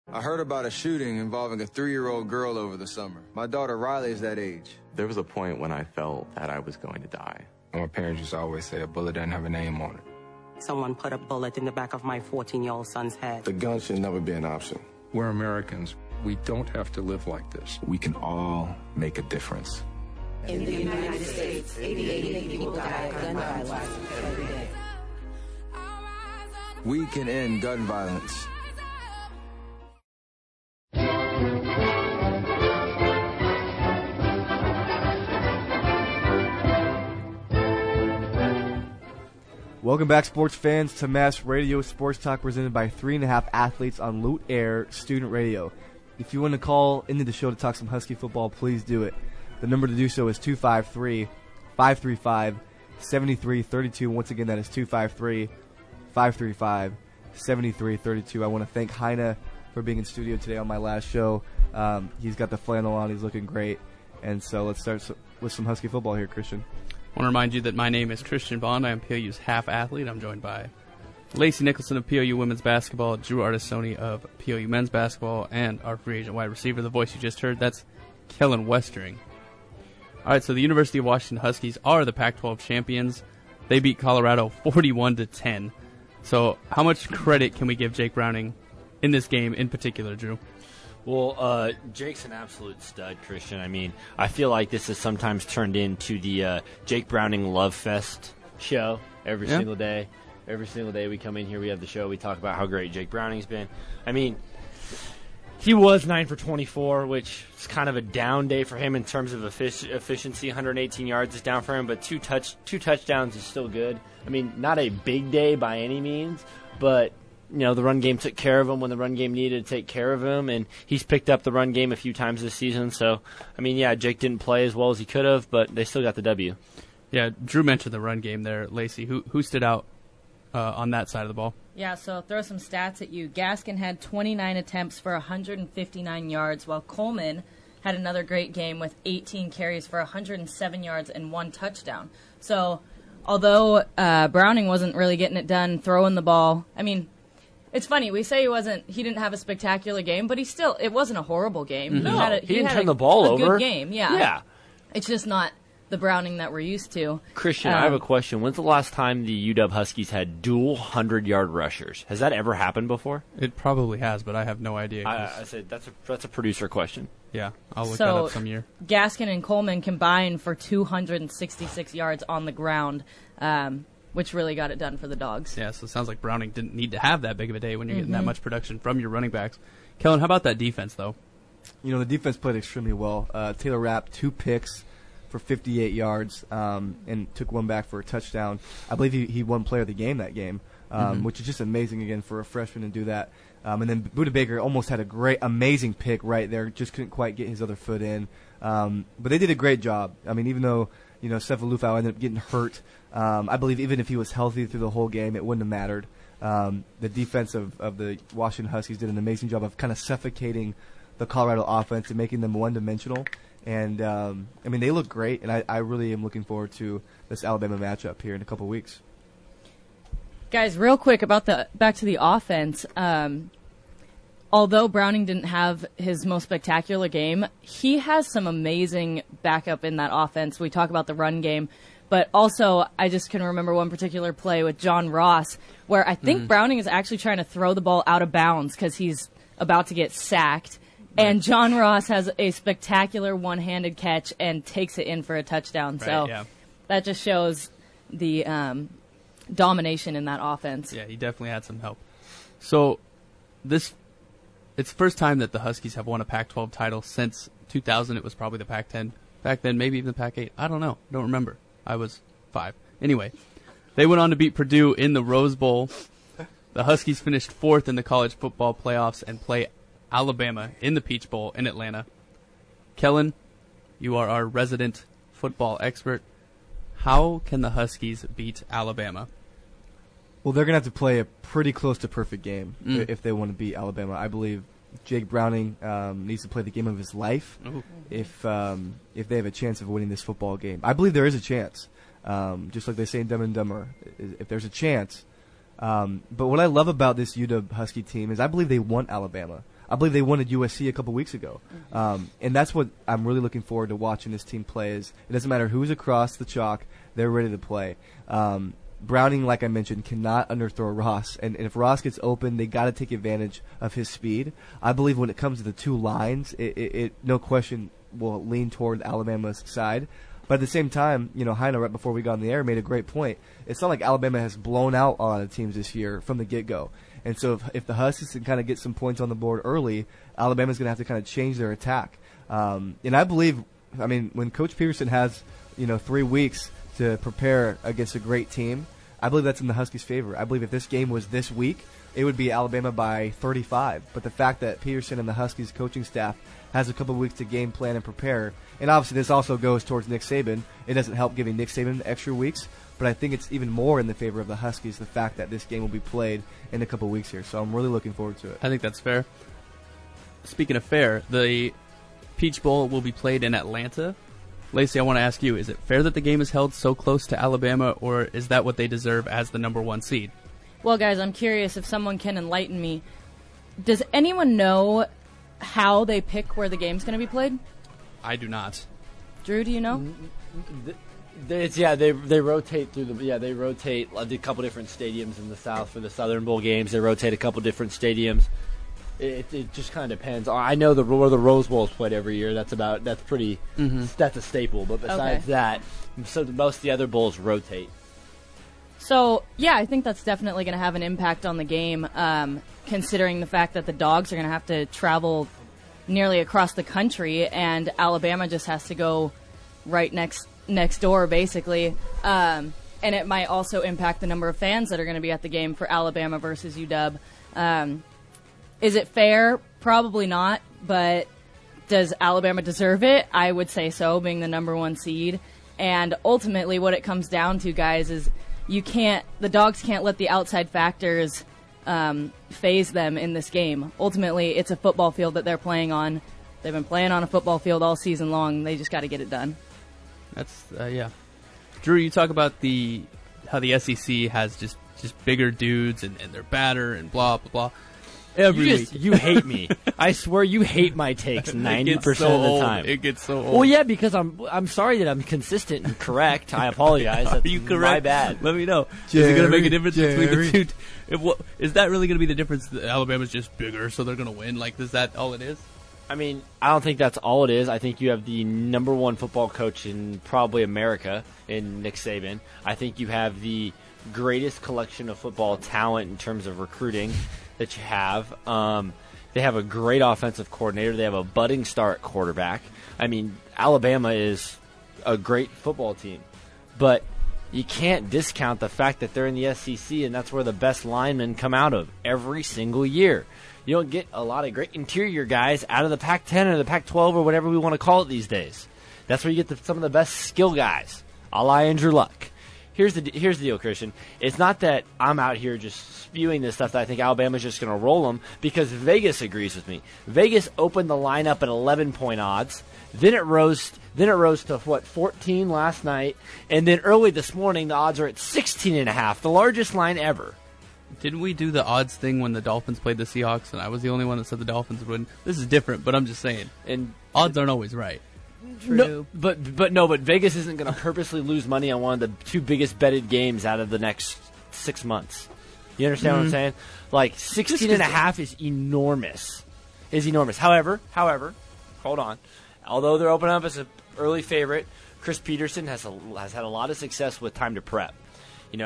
I heard about a shooting involving a 3-year-old girl over the summer. My daughter Riley is that age. There was a point when I felt that I was going to die. My parents used to always say a bullet doesn't have a name on it. Someone put a bullet in the back of my 14-year-old son's head. The gun should never be an option. We're Americans. We don't have to live like this. We can all make a difference. In the United States, 88 people die of gun violence every day. We can end gun violence. Welcome back, sports fans, to Mass Radio Sports Talk presented by 3.5 Athletes on Loot Air Student Radio. If you want to call into the show to talk some Husky football, please do it. The number to do so is 253-535-7332. Once again, that is 253-535-7332. I want to thank Heine for being in studio today on my last show. He's got the flannel on. He's looking great. And so let's start with some Husky football here, Christian. I want to remind you that my name is Christian Bond. I am POU's half athlete. I'm joined by Lacey Nicholson of POU women's basketball, Drew Artisoni of POU men's basketball, and our free agent wide receiver, the voice you just heard, that's Kellen Westering. All right, so the University of Washington Huskies are the Pac-12 champions. They beat Colorado 41-10. So how much credit can we give Jake Browning in this game in particular, Drew? Well, Jake's an absolute stud, Christian. I mean, I feel like this has sometimes turned into the Jake Browning Love Fest show every single day. Every single day we come in here, we have the show, we talk about how great Jake Browning's been. I mean, he was 9 for 24, which is kind of a down day for him in terms of efficiency. 118 yards is down for him, but two touchdowns is still good. I mean, not a big day by any means, but you know, the run game took care of him when the run game needed to take care of him, and he's picked up the run game a few times this season. So, I mean, yeah, Jake didn't play as well as he could have, but they still got the W. Yeah, Drew mentioned the run game there. Lacey, who stood out on that side of the ball? Yeah, so throw some stats at you. Gaskin had 29 attempts for 159 yards, while Coleman had another great game with 18 carries for 107 yards and 1 touchdown. So, although Browning wasn't really getting it done throwing the ball, I mean, it's funny, we say he didn't have a spectacular game, but it wasn't a horrible game. Mm-hmm. He didn't turn the ball over. Good game, yeah. Yeah. It's just not the Browning that we're used to. Christian, I have a question. When's the last time the UW Huskies had dual 100-yard rushers? Has that ever happened before? It probably has, but I have no idea. I said that's a producer question. Yeah, I'll look that up some year. Gaskin and Coleman combined for 266 yards on the ground, which really got it done for the Dogs. Yeah, so it sounds like Browning didn't need to have that big of a day when you're getting that much production from your running backs. Kellen, how about that defense, though? You know, the defense played extremely well. Taylor Rapp, 2 picks for 58 yards and took one back for a touchdown. I believe he won player of the game that game, which is just amazing, again, for a freshman to do that. And then Budda Baker almost had amazing pick right there, just couldn't quite get his other foot in. But they did a great job. I mean, even though, you know, Sefa Lufau ended up getting hurt, I believe even if he was healthy through the whole game, it wouldn't have mattered. The defense of the Washington Huskies did an amazing job of kind of suffocating the Colorado offense and making them one-dimensional. And, I mean, they look great, and I really am looking forward to this Alabama matchup here in a couple weeks. Guys, real quick about back to the offense. Although Browning didn't have his most spectacular game, he has some amazing backup in that offense. We talk about the run game, but also I just can remember one particular play with John Ross where I think Browning is actually trying to throw the ball out of bounds because he's about to get sacked. And John Ross has a spectacular one-handed catch and takes it in for a touchdown. That just shows the domination in that offense. Yeah, he definitely had some help. So it's the first time that the Huskies have won a Pac-12 title since 2000. It was probably the Pac-10 back then, maybe even the Pac-8. I don't know. Don't remember. I was 5. Anyway, they went on to beat Purdue in the Rose Bowl. The Huskies finished 4th in the college football playoffs and play Alabama in the Peach Bowl in Atlanta. Kellen, you are our resident football expert. How can the Huskies beat Alabama? Well, they're going to have to play a pretty close to perfect game if they want to beat Alabama. I believe Jake Browning needs to play the game of his life if they have a chance of winning this football game. I believe there is a chance, just like they say in Dumb and Dumber, if there's a chance. But what I love about this UW Husky team is I believe they want Alabama. I believe they won at USC a couple weeks ago. And that's what I'm really looking forward to watching this team play is it doesn't matter who's across the chalk, they're ready to play. Browning, like I mentioned, cannot underthrow Ross. And if Ross gets open, they got to take advantage of his speed. I believe when it comes to the two lines, it no question will lean toward Alabama's side. But at the same time, Heiner, right before we got on the air, made a great point. It's not like Alabama has blown out a lot of teams this year from the get-go. And so if the Huskies can kind of get some points on the board early, Alabama's going to have to kind of change their attack. And I believe, when Coach Peterson has, 3 weeks to prepare against a great team, I believe that's in the Huskies' favor. I believe if this game was this week, it would be Alabama by 35. But the fact that Peterson and the Huskies coaching staff has a couple of weeks to game plan and prepare, and obviously this also goes towards Nick Saban. It doesn't help giving Nick Saban extra weeks, but I think it's even more in the favor of the Huskies, the fact that this game will be played in a couple of weeks here. So I'm really looking forward to it. I think that's fair. Speaking of fair, the Peach Bowl will be played in Atlanta. Lacey, I want to ask you, is it fair that the game is held so close to Alabama, or is that what they deserve as the number 1 seed? Well, guys, I'm curious if someone can enlighten me. Does anyone know how they pick where the game's going to be played? I do not. Drew, do you know? They rotate through they rotate a couple different stadiums in the South for the Southern Bowl games. They rotate a couple different stadiums. It just kind of depends. I know where the Rose Bowl is played every year. That's pretty. That's a staple. But besides that, so most of the other bowls rotate. So yeah, I think that's definitely going to have an impact on the game, considering the fact that the Dogs are going to have to travel nearly across the country, and Alabama just has to go right next door, basically. And it might also impact the number of fans that are going to be at the game for Alabama versus UW. Is it fair? Probably not, but does Alabama deserve it? I would say so, being the number 1 seed. And ultimately what it comes down to, guys, is the Dogs can't let the outside factors phase them in this game. Ultimately, it's a football field that they're playing on. They've been playing on a football field all season long. They just got to get it done. That's, yeah. Drew, you talk about how the SEC has just bigger dudes and they're badder and blah, blah, blah. Every week. You hate me. I swear you hate my takes 90% of the time. It gets so old. Well, yeah, because I'm sorry that I'm consistent and correct. I apologize. That's my bad. Let me know. Is it going to make a difference between the two? Is that really going to be the difference? That Alabama's just bigger, so they're going to win? Like, is that all it is? I don't think that's all it is. I think you have the number 1 football coach in probably America in Nick Saban. I think you have the greatest collection of football talent in terms of recruiting that you have. They have a great offensive coordinator. They have a budding star at quarterback. Alabama is a great football team. But you can't discount the fact that they're in the SEC, and that's where the best linemen come out of every single year. You don't get a lot of great interior guys out of the Pac-10 or the Pac-12 or whatever we want to call it these days. That's where you get some of the best skill guys, a la Andrew Luck. Here's the deal, Christian. It's not that I'm out here just spewing this stuff that I think Alabama's just going to roll them, because Vegas agrees with me. Vegas opened the lineup at 11-point odds. Then it rose to 14 last night, and then early this morning the odds are at 16.5, the largest line ever. Didn't we do the odds thing when the Dolphins played the Seahawks, and I was the only one that said the Dolphins would win? This is different, but I'm just saying. And odds aren't always right. True. No, but Vegas isn't going to purposely lose money on one of the 2 biggest betted games out of the next 6 months. You understand what I'm saying? Like 16.5 is enormous. However, hold on. Although they're opening up as an early favorite, Chris Peterson has had a lot of success with time to prep. He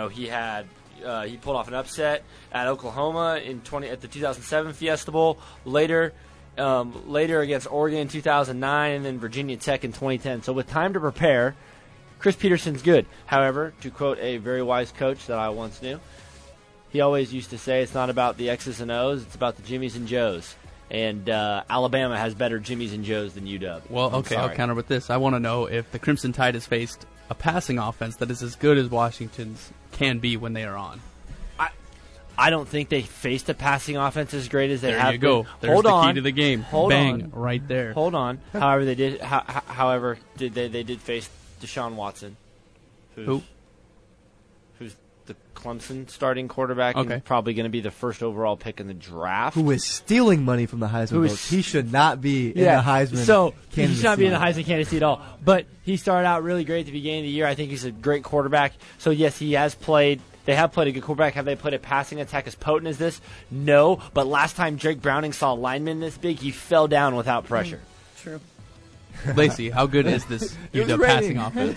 pulled off an upset at Oklahoma at the 2007 Fiesta Bowl. Later against Oregon in 2009, and then Virginia Tech in 2010. So with time to prepare, Chris Peterson's good. However, to quote a very wise coach that I once knew, he always used to say it's not about the X's and O's, it's about the Jimmies and Joes. And Alabama has better Jimmies and Joes than UW. Well, okay, I'll counter with this. I want to know if the Crimson Tide has faced a passing offense that is as good as Washington's can be when they are on. I don't think they faced a passing offense as great as they have. There you go. There's the key to the game. Bang, right there. Hold on. However, they did. They did face Deshaun Watson. Who's the Clemson starting quarterback, and probably going to be the first overall pick in the draft. Who is stealing money from the Heisman votes. He should not be in the Heisman candidacy. He should not be in the Heisman candidacy at all. But he started out really great at the beginning of the year. I think he's a great quarterback. So, yes, he has played. They have played a good quarterback. Have they played a passing attack as potent as this? No. But last time Jake Browning saw a lineman this big, he fell down without pressure. True. Lacey, how good is this UW passing offense?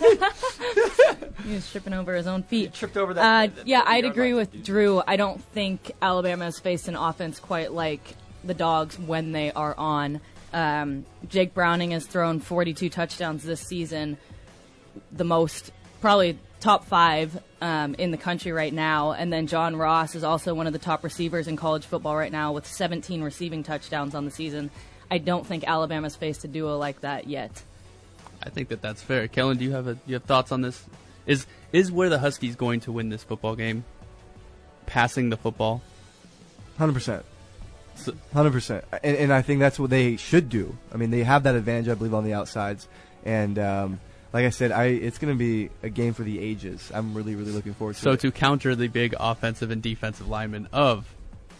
He was tripping over his own feet. He tripped over that. I'd agree with Drew. I don't think Alabama has faced an offense quite like the Dogs when they are on. Jake Browning has thrown 42 touchdowns this season, the most, probably top 5 in the country right now. And then John Ross is also one of the top receivers in college football right now with 17 receiving touchdowns on the season. I don't think Alabama's faced a duo like that yet. I think that's fair. Kellen, do you have thoughts on this? Is where the Huskies going to win this football game? Passing the football? 100%. 100%. And I think that's what they should do. I mean, they have that advantage, I believe, on the outsides. And like I said, it's going to be a game for the ages. I'm really, really looking forward to it. So to counter the big offensive and defensive linemen of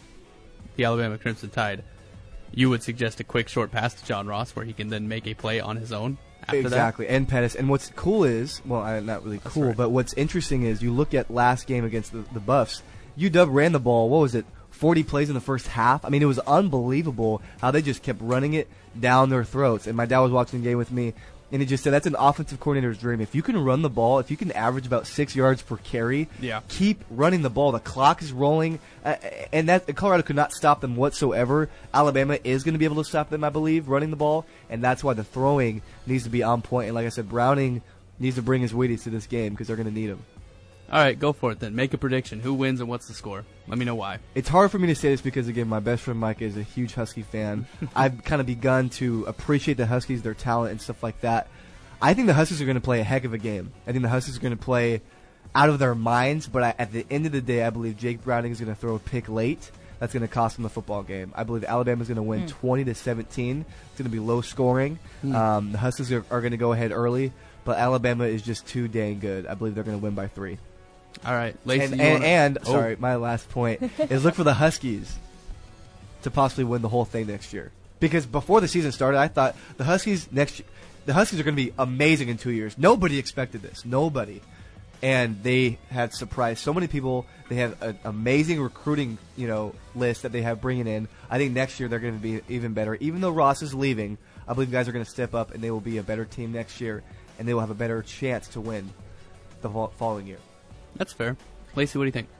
the Alabama Crimson Tide, you would suggest a quick short pass to John Ross where he can then make a play on his own after exactly. that? And Pettis. And what's cool is, well, not really cool, right. But what's interesting is you look at last game against the Buffs, UW ran the ball, 40 plays in the first half? I mean, it was unbelievable how they just kept running it down their throats. And my dad was watching the game with me, and he just said that's an offensive coordinator's dream. If you can run the ball, if you can average about 6 yards per carry, keep running the ball. The clock is rolling, and that Colorado could not stop them whatsoever. Alabama is going to be able to stop them, I believe, running the ball, and that's why the throwing needs to be on point. And like I said, Browning needs to bring his Wheaties to this game because they're going to need him. All right, go for it then. Make a prediction. Who wins and what's the score? Let me know why. It's hard for me to say this because, again, my best friend Mike is a huge Husky fan. I've kind of begun to appreciate the Huskies, their talent, and stuff like that. I think the Huskies are going to play a heck of a game. I think the Huskies are going to play out of their minds, but at the end of the day, I believe Jake Browning is going to throw a pick late. That's going to cost them the football game. I believe Alabama is going to win 20-17. It's going to be low scoring. The Huskies are going to go ahead early, but Alabama is just too dang good. I believe they're going to win by 3. All right, Lacey. Sorry, my last point is look for the Huskies to possibly win the whole thing next year. Because before the season started, I thought the Huskies are going to be amazing in 2 years. Nobody expected this. Nobody. And they had surprised so many people. They have an amazing recruiting, list that they have bringing in. I think next year they're going to be even better. Even though Ross is leaving, I believe guys are going to step up and they will be a better team next year, and they will have a better chance to win the following year. That's fair. Lacey, what do you think?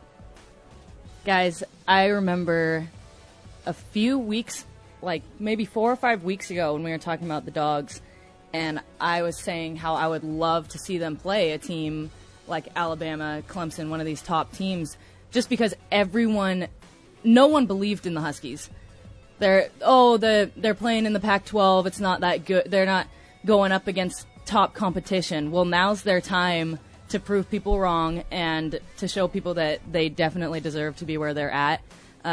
Guys, I remember a few weeks, like maybe 4 or 5 weeks ago when we were talking about the Dogs, and I was saying how I would love to see them play a team like Alabama, Clemson, one of these top teams, just because no one believed in the Huskies. They're playing in the Pac-12, it's not that good. They're not going up against top competition. Well, now's their time to prove people wrong and to show people that they definitely deserve to be where they're at.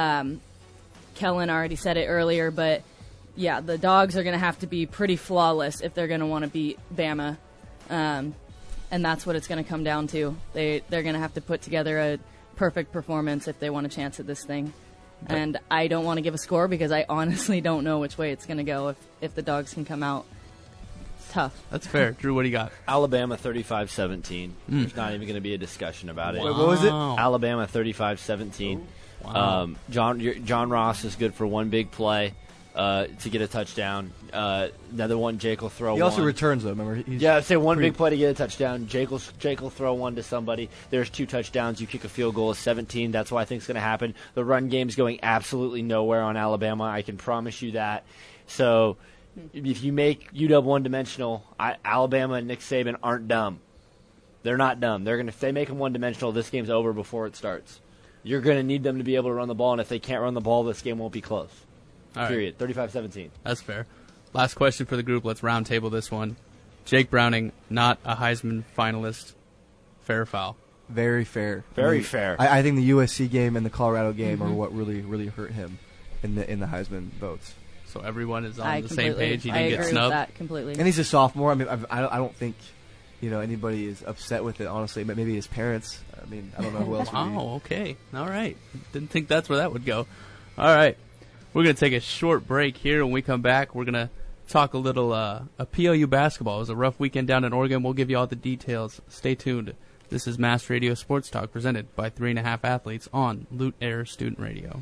Kellen already said it earlier, but yeah, the Dogs are going to have to be pretty flawless if they're going to want to beat Bama. And that's what it's going to come down to. They're going to have to put together a perfect performance if they want a chance at this thing. And I don't want to give a score because I honestly don't know which way it's going to go if the Dogs can come out. Tough. That's fair. Drew, what do you got? Alabama 35-17. There's not even going to be a discussion about it. Wait, what was it? Alabama 35-17. Wow. John Ross is good for one big play to get a touchdown. Another one, Jake will throw one. He also returns, though, remember? Say one big play to get a touchdown. Jake will throw one to somebody. There's 2 touchdowns. You kick a field goal of 17. That's what I think is going to happen. The run game's going absolutely nowhere on Alabama. I can promise you that. So if you make UW one-dimensional, Alabama and Nick Saban aren't dumb. They're not dumb. If they make them one-dimensional, this game's over before it starts. You're going to need them to be able to run the ball, and if they can't run the ball, this game won't be close. All Period. 35-17. That's fair. Last question for the group. Let's round table this one. Jake Browning, not a Heisman finalist. Fair or foul? Very fair. Very fair. I think the USC game and the Colorado game are what really, really hurt him in the Heisman votes. So everyone is on the same page. He didn't get snubbed. With that completely. And he's a sophomore. I mean, I don't think anybody is upset with it. Honestly, but maybe his parents. I mean, I don't know who else. Wow. Okay. All right. Didn't think that's where that would go. All right. We're gonna take a short break here. When we come back, we're gonna talk a little PLU basketball. It was a rough weekend down in Oregon. We'll give you all the details. Stay tuned. This is Mass Radio Sports Talk presented by 3.5 Athletes on Loot Air Student Radio.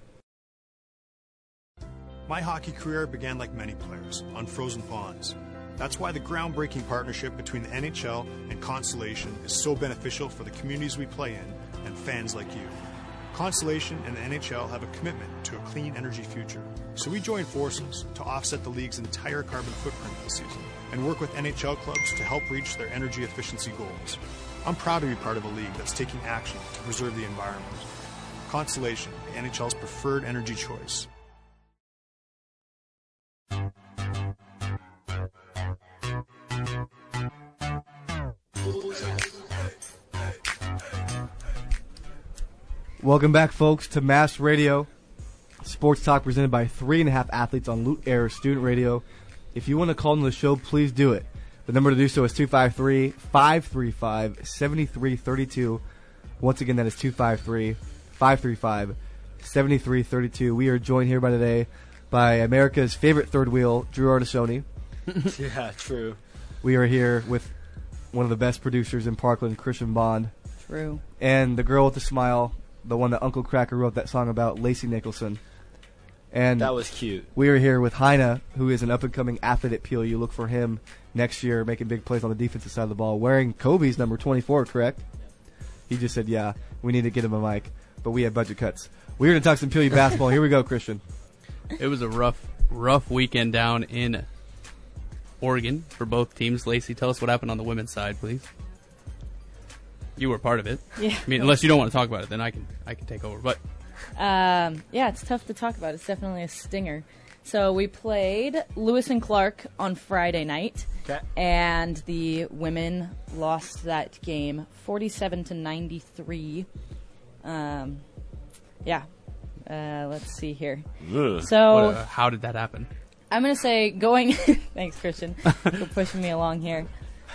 My hockey career began like many players, on frozen ponds. That's why the groundbreaking partnership between the NHL and Constellation is so beneficial for the communities we play in and fans like you. Constellation and the NHL have a commitment to a clean energy future, so we joined forces to offset the league's entire carbon footprint this season and work with NHL clubs to help reach their energy efficiency goals. I'm proud to be part of a league that's taking action to preserve the environment. Constellation, the NHL's preferred energy choice. Welcome back, folks, to Mass Radio Sports Talk presented by 3.5 Athletes on Loot Air Student Radio. If you want to call into the show, please do it. The number to do so is 253-535-7332. Once again, that is 253-535-7332. We are joined here today by America's favorite third wheel, Drew Artisoni. Yeah, true. We are here with one of the best producers in Parkland, Christian Bond. True. And the girl with the smile, the one that Uncle Cracker wrote that song about, Lacey Nicholson. And that was cute. We are here with Heine, who is an up-and-coming athlete at PLU. Look for him next year making big plays on the defensive side of the ball, wearing Kobe's number 24, correct? He just said, yeah, we need to get him a mic, but we have budget cuts. We're going to talk some PLU basketball. Here we go, Christian. It was a rough weekend down in Oregon for both teams. Lacey, tell us what happened on the women's side, please. You were part of it. Yeah. I mean, unless you don't want to talk about it, then I can take over. But yeah, it's tough to talk about. It's definitely a stinger. So we played Lewis and Clark on Friday night, and the women lost that game 47-93. Let's see here. Ugh. So how did that happen? I'm going to say going... Thanks, Christian, for pushing me along here.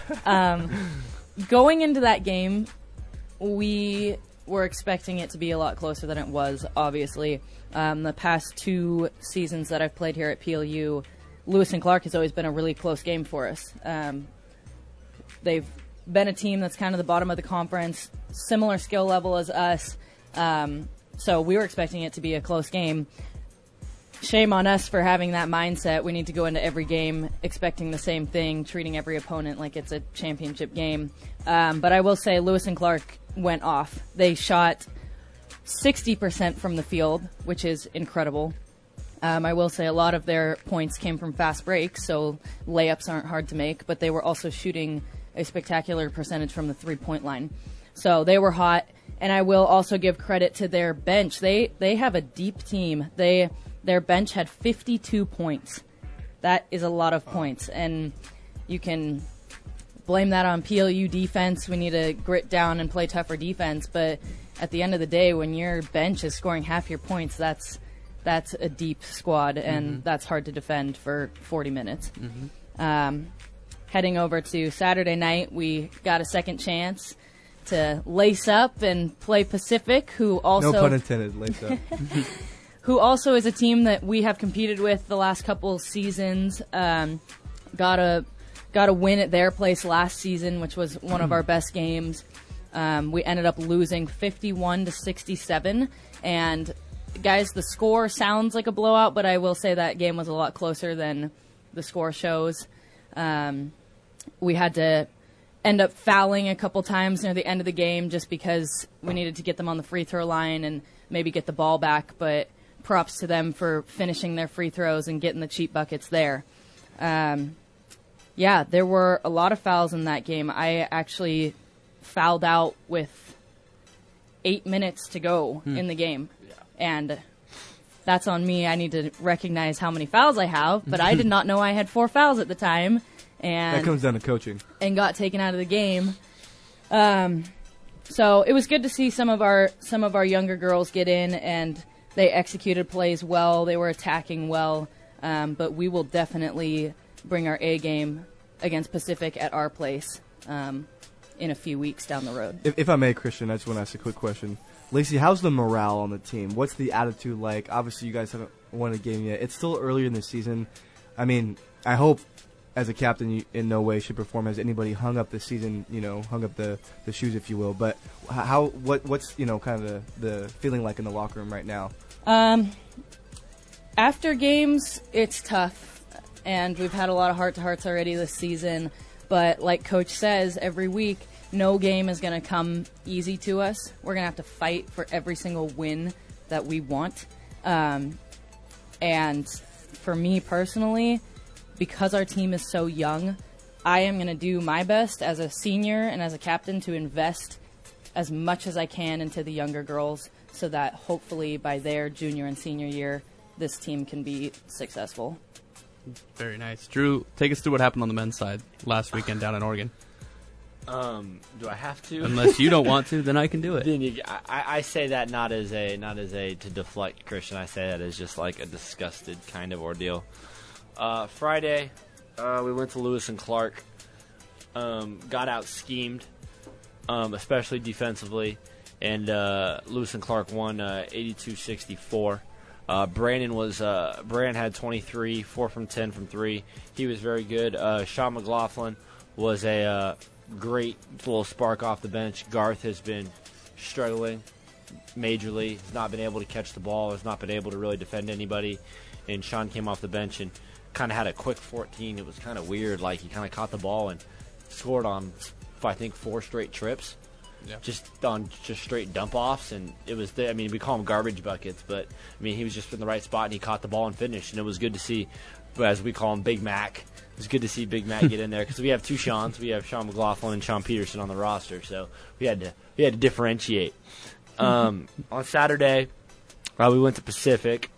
Going into that game, we were expecting it to be a lot closer than it was, obviously. The past 2 seasons that I've played here at PLU, Lewis and Clark has always been a really close game for us. They've been a team that's kind of the bottom of the conference, similar skill level as us, so we were expecting it to be a close game. Shame on us for having that mindset. We need to go into every game expecting the same thing, treating every opponent like it's a championship game. But I will say Lewis and Clark went off. They shot 60% from the field, which is incredible. I will say a lot of their points came from fast breaks, so layups aren't hard to make, but they were also shooting a spectacular percentage from the three-point line. So they were hot, and I will also give credit to their bench. They have a deep team. Their bench had 52 points. That is a lot of points, and you can blame that on PLU defense. We need to grit down and play tougher defense, but at the end of the day, when your bench is scoring half your points, that's a deep squad, and that's hard to defend for 40 minutes. Heading over to Saturday night, we got a second chance to lace up and play Pacific, who also... No pun intended, lace up. Who also is a team that we have competed with the last couple seasons. Got a win at their place last season, which was one of our best games. We ended up losing 51-67. And guys, the score sounds like a blowout, but I will say that game was a lot closer than the score shows. We had to end up fouling a couple times near the end of the game just because we needed to get them on the free throw line and maybe get the ball back, but props to them for finishing their free throws and getting the cheap buckets there. There were a lot of fouls in that game. I actually fouled out with 8 minutes to go in the game. And that's on me. I need to recognize how many fouls I have, but I did not know I had 4 fouls at the time. And that comes down to coaching. And got taken out of the game. So it was good to see some of our younger girls get in, and they executed plays well. They were attacking well. But we will definitely bring our A game against Pacific at our place in a few weeks down the road. If I may, Christian, I just want to ask a quick question. Lacey, how's the morale on the team? What's the attitude like? Obviously, you guys haven't won a game yet. It's still early in the season. I mean, I hope as a captain you in no way, shape, or form has anybody hung up the season, hung up the shoes, if you will. But what's kind of the feeling like in the locker room right now? After games, it's tough, and we've had a lot of heart-to-hearts already this season. But like Coach says, every week, no game is going to come easy to us. We're going to have to fight for every single win that we want. And for me personally, because our team is so young, I am going to do my best as a senior and as a captain to invest as much as I can into the younger girls so that hopefully by their junior and senior year, this team can be successful. Very nice. Drew, take us through what happened on the men's side last weekend down in Oregon. Do I have to? Unless you don't want to, then I can do it. I say that not as a to deflect Christian. I say that as just like a disgusted kind of ordeal. Friday, we went to Lewis and Clark. Got out schemed, especially defensively, and Lewis and Clark won 82-64. Brandon had 23, 4 from 10 from 3. He was very good. Sean McLaughlin was a great little spark off the bench. Garth has been struggling majorly. He's not been able to catch the ball. Has not been able to really defend anybody. And Sean came off the bench and kind of had a quick 14. It was kind of weird. Like, he kind of caught the ball and scored on, I think, 4 straight trips. Yeah. Just straight dump-offs. And it was, we call them garbage buckets, but, he was just in the right spot and he caught the ball and finished. And it was good to see, as we call him, Big Mac. It was good to see Big Mac get in there because we have 2 Seans. We have Sean McLaughlin and Sean Peterson on the roster, so we had to differentiate. On Saturday, we went to Pacific.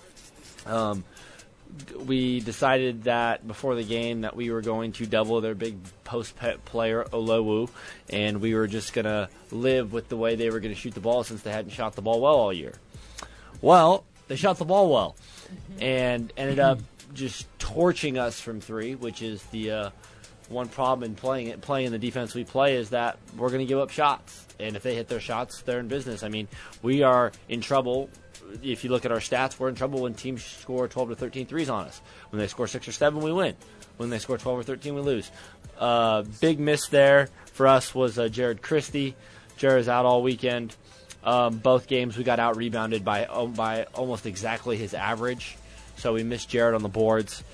We decided that before the game that we were going to double their big post player Olowu, and we were just going to live with the way they were going to shoot the ball since they hadn't shot the ball well all year. Well, they shot the ball well and ended up just torching us from 3, which is the one problem in playing the defense we play is that we're going to give up shots. And if they hit their shots, they're in business. We are in trouble. If you look at our stats, we're in trouble when teams score 12 to 13 threes on us. When they score 6 or 7, we win. When they score 12 or 13, we lose. Big miss there for us was Jared Christie. Jared's out all weekend. Both games we got out-rebounded by almost exactly his average. So we missed Jared on the boards.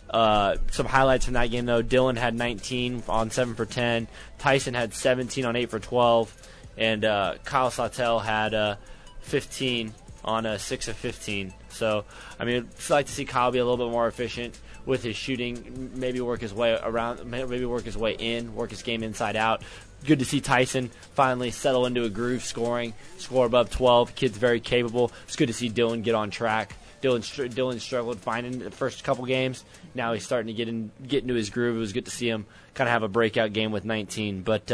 Some highlights from that game, though. Dylan had 19 on 7 for 10. Tyson had 17 on 8 for 12. And Kyle Sautel had 15 on 6 of 15. So, I'd like to see Kyle be a little bit more efficient with his shooting, maybe work his way around, maybe work his way in, work his game inside out. Good to see Tyson finally settle into a groove, score above 12. Kid's very capable. It's good to see Dylan get on track. Dylan struggled finding the first couple games. Now he's starting to get into his groove. It was good to see him kind of have a breakout game with 19. But,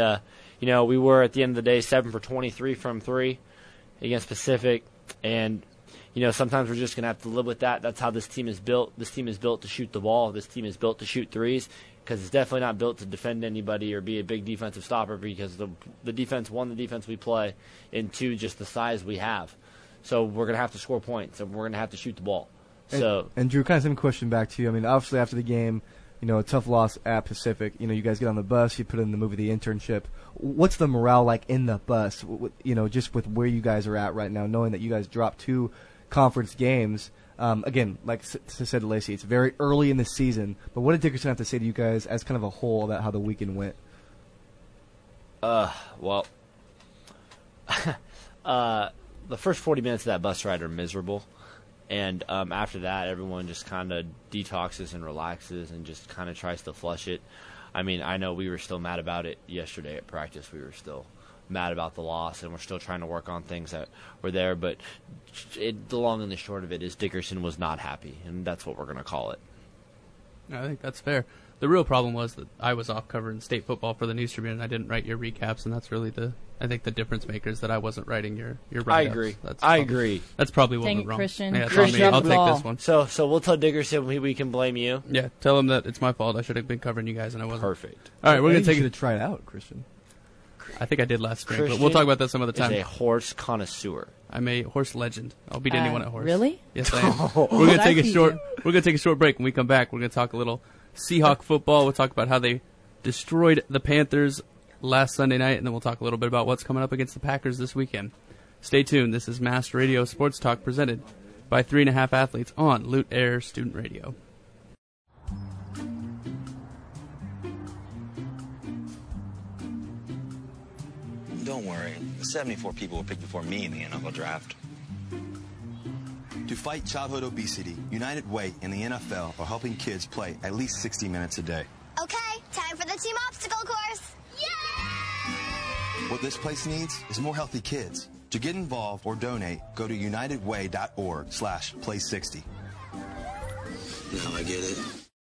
we were, at the end of the day, 7 for 23 from 3 against Pacific. And, sometimes we're just going to have to live with that. That's how this team is built. This team is built to shoot the ball. This team is built to shoot threes because it's definitely not built to defend anybody or be a big defensive stopper because the defense, 1, the defense we play, and 2, just the size we have. So we're going to have to score points, and we're going to have to shoot the ball. And Drew, kind of same question back to you. Obviously after the game, a tough loss at Pacific. You guys get on the bus. You put in the movie The Internship. What's the morale like in the bus? Just with where you guys are at right now, knowing that you guys dropped 2 conference games. Again, like I said to Lacey, it's very early in the season. But what did Dickerson have to say to you guys as kind of a whole about how the weekend went? The first 40 minutes of that bus ride are miserable. And after that, everyone just kind of detoxes and relaxes and just kind of tries to flush it. I know we were still mad about it yesterday at practice. We were still mad about the loss, and we're still trying to work on things that were there. But the long and the short of it is Dickerson was not happy, and that's what we're going to call it. I think that's fair. The real problem was that I was off covering state football for the News Tribune, and I didn't write your recaps, and that's really I think the difference maker is that I wasn't writing your write-ups. I agree. That's probably what Dang went it, wrong. Christian. Yeah, it's Christian, on me. I'll take this one. So we'll tell Dickerson we can blame you. Yeah, tell him that it's my fault. I should have been covering you guys, and I wasn't. Perfect. All right, we're going to take it. Try it out, Christian. I think I did last spring, Christian but we'll talk about that some other time. Is a horse connoisseur. I'm a horse legend. I'll beat anyone at horse. Really? Yes, I am. We're going to take a short. We're going to take a short break. When we come back, we're going to talk a little Seahawk football. We'll talk about how they destroyed the Panthers last Sunday night, and then we'll talk a little bit about what's coming up against the Packers this weekend. Stay tuned. This is Mass Radio Sports Talk presented by 3.5 Athletes on Loot Air Student Radio. Don't worry. 74 people were picked before me in the NFL draft. To fight childhood obesity, United Way and the NFL are helping kids play at least 60 minutes a day. Okay, time for the team obstacle course. Yay! What this place needs is more healthy kids. To get involved or donate, go to unitedway.org/play60. Now I get it.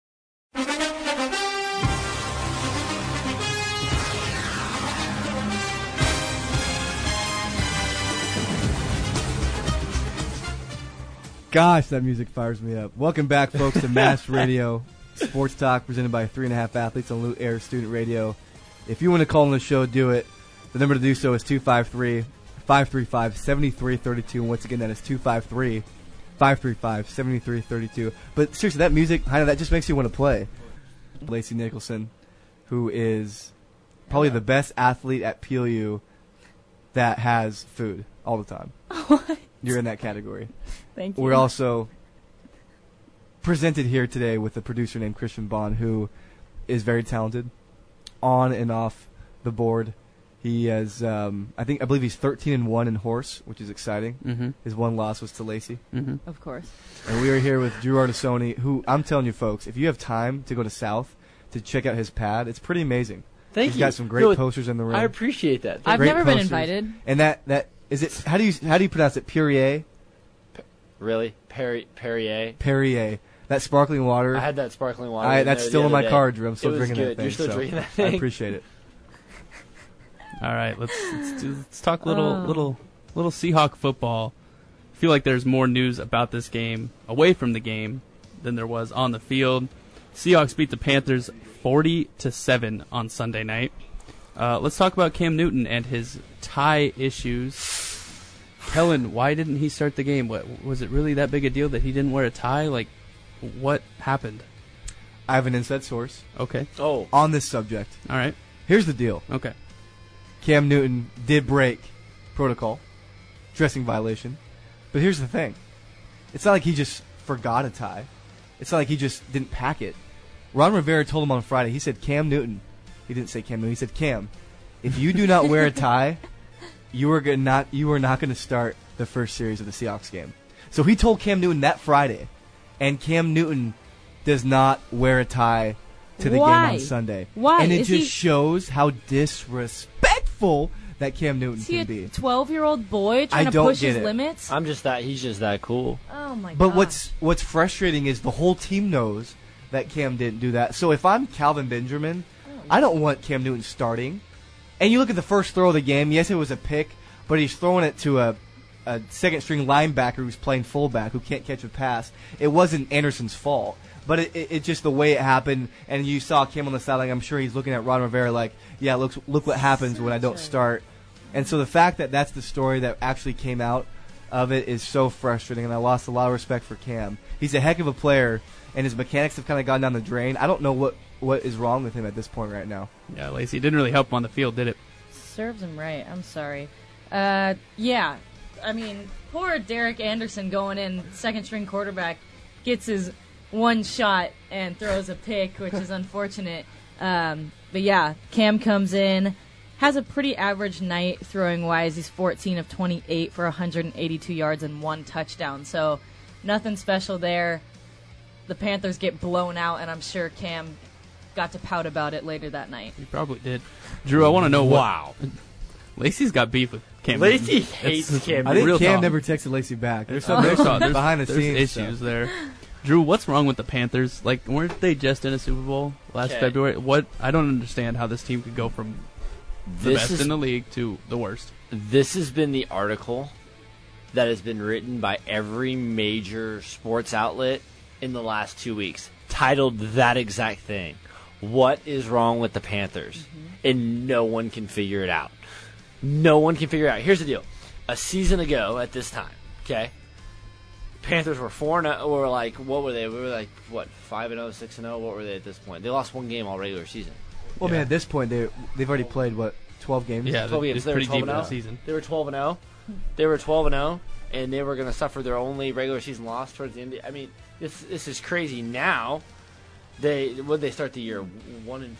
Gosh, that music fires me up. Welcome back, folks, to Mass Radio Sports Talk presented by 3.5 Athletes on Loot Air Student Radio. If you want to call on the show, do it. The number to do so is 253-535-7332. And once again, that is 253-535-7332. But seriously, that music, Heina, that just makes you want to play. Lacey Nicholson, who is probably the best athlete at PLU that has food all the time. What? You're in that category. Thank you. We're also presented here today with a producer named Christian Bond, who is very talented on and off the board. He has, I believe he's 13-1 in horse, which is exciting. Mm-hmm. His one loss was to Lacey. Mm-hmm. Of course. And we are here with Drew Artisoni, who I'm telling you, folks, if you have time to go to South to check out his pad, it's pretty amazing. Thank He's you. got some great posters in the room. I appreciate that. I've Great never been posters. invited. And that is it. How do you pronounce it? Perrier. Really? Perrier? Perrier. That sparkling water. I had that sparkling water. That's still in my car, Drew. I'm still It was drinking good. that thing. You're still so drinking that I thing? appreciate it. All right, let's talk little Seahawk football. I feel like there's more news about this game away from the game than there was on the field. Seahawks beat the Panthers 40-7 on Sunday night. Let's talk about Cam Newton and his tie issues. Helen, why didn't he start the game? What was it really that big a deal that he didn't wear a tie? Like, what happened? I have an inside source. Okay. Oh. On this subject. All right. Here's the deal. Okay. Cam Newton did break protocol, dressing violation. But here's the thing. It's not like he just forgot a tie. It's not like he just didn't pack it. Ron Rivera told him on Friday, he said, Cam Newton. He didn't say Cam Newton. He said, Cam, if you do not wear a tie, you are not going to start the first series of the Seahawks game. So he told Cam Newton that Friday, and Cam Newton does not wear a tie to the game on Sunday. Why? And it just shows how disrespectful that Cam Newton can be. Is he a 12-year-old boy trying to push his limits? He's just that cool. Oh my god. But what's frustrating is the whole team knows that Cam didn't do that. So if I'm Calvin Benjamin, I don't want Cam Newton starting. And you look at the first throw of the game, yes, it was a pick, but he's throwing it to a second-string linebacker who's playing fullback who can't catch a pass. It wasn't Anderson's fault. But it just the way it happened, and you saw Cam on the sideline. I'm sure he's looking at Ron Rivera like, yeah, look what happens when I don't start. And so the fact that that's the story that actually came out of it is so frustrating, and I lost a lot of respect for Cam. He's a heck of a player, and his mechanics have kind of gone down the drain. I don't know what is wrong with him at this point right now. Yeah, Lacey, it didn't really help him on the field, did it? Serves him right. I'm sorry. Yeah. I mean, poor Derek Anderson going in, second-string quarterback, gets his one shot and throws a pick, which is unfortunate. But yeah, Cam comes in, has a pretty average night throwing-wise. He's 14 of 28 for 182 yards and 1 touchdown. So nothing special there. The Panthers get blown out, and I'm sure Cam got to pout about it later that night. He probably did. Drew, I want to know Wow. Lacey's got beef with Cam Lacey Newton. hates Cam I think Real Cam talk. never texted Lacey back. There's There's some behind the there's scenes issues stuff. there. Drew, what's wrong with the Panthers? Like, weren't they just in a Super Bowl last February? What? I don't understand how this team could go from the best in the league to the worst. This has been the article that has been written by every major sports outlet in the last 2 weeks, titled that exact thing. What is wrong with the Panthers? Mm-hmm. And no one can figure it out. No one can figure it out. Here's the deal. A season ago at this time, okay, Panthers were 4-0, or like, what were they? We were like, what, 5-0, 6-0? What were they at this point? They lost one game all regular season. Well, man, at this point, they've already played, what, 12 games? Yeah, 12 games. They were 12-0. Season. They were 12-0. They were 12-0, and they were going to suffer their only regular season loss towards the end. I mean, this is crazy. Now, they start the year 1-4?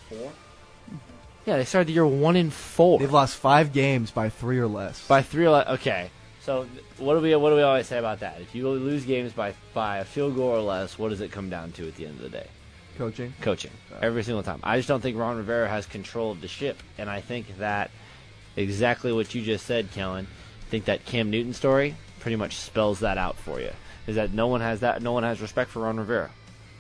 Yeah, they started the year 1-4. They've lost 5 games by 3 or less. By 3 or less. Okay. So what do we always say about that? If you lose games by a field goal or less, what does it come down to at the end of the day? Coaching. Every single time. I just don't think Ron Rivera has control of the ship, and I think that exactly what you just said, Kellen. I think that Cam Newton story pretty much spells that out for you. Is that no one has respect for Ron Rivera.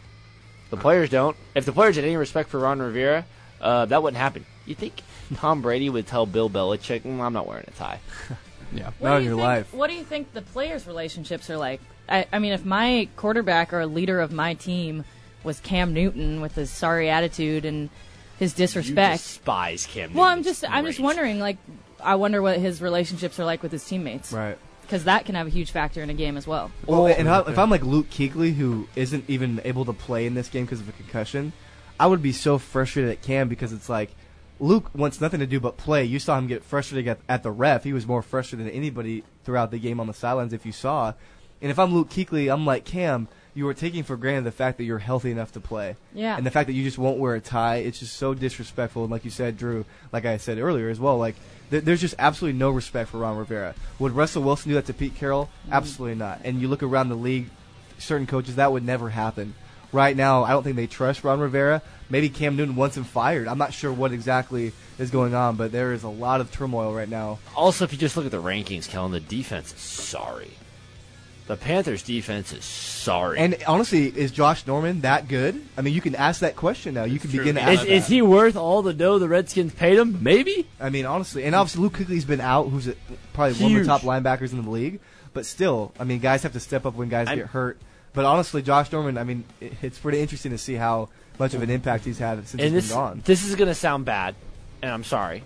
The players don't. If the players had any respect for Ron Rivera, that wouldn't happen. You think Tom Brady would tell Bill Belichick, I'm not wearing a tie? Yeah, not in your life. What do you think the players' relationships are like? I mean, if my quarterback or a leader of my team was Cam Newton with his sorry attitude and his disrespect, you despise Cam Newton. Well, I'm just wondering. Like, I wonder what his relationships are like with his teammates. Right. Because that can have a huge factor in a game as well. Well, and if I'm like Luke Kuechly, who isn't even able to play in this game because of a concussion, I would be so frustrated at Cam because it's like, Luke wants nothing to do but play. You saw him get frustrated at the ref. He was more frustrated than anybody throughout the game on the sidelines, if you saw. And if I'm Luke Kuechly, I'm like, Cam, you are taking for granted the fact that you're healthy enough to play. Yeah. And the fact that you just won't wear a tie, it's just so disrespectful. And like you said, Drew, like I said earlier as well, like there's just absolutely no respect for Ron Rivera. Would Russell Wilson do that to Pete Carroll? Absolutely not. And you look around the league, certain coaches, that would never happen. Right now, I don't think they trust Ron Rivera. Maybe Cam Newton wants him fired. I'm not sure what exactly is going on, but there is a lot of turmoil right now. Also, if you just look at the rankings, Kellen, the defense is sorry. The Panthers' defense is sorry. And honestly, is Josh Norman that good? I mean, you can ask that question now. You can begin to ask that. Is he worth all the dough the Redskins paid him? Maybe. I mean, honestly. And obviously, Luke Kuechly's been out, who's probably one of the top linebackers in the league. But still, I mean, guys have to step up when guys get hurt. But honestly, Josh Norman, I mean, it's pretty interesting to see how much of an impact he's had since he's been gone. This is going to sound bad, and I'm sorry.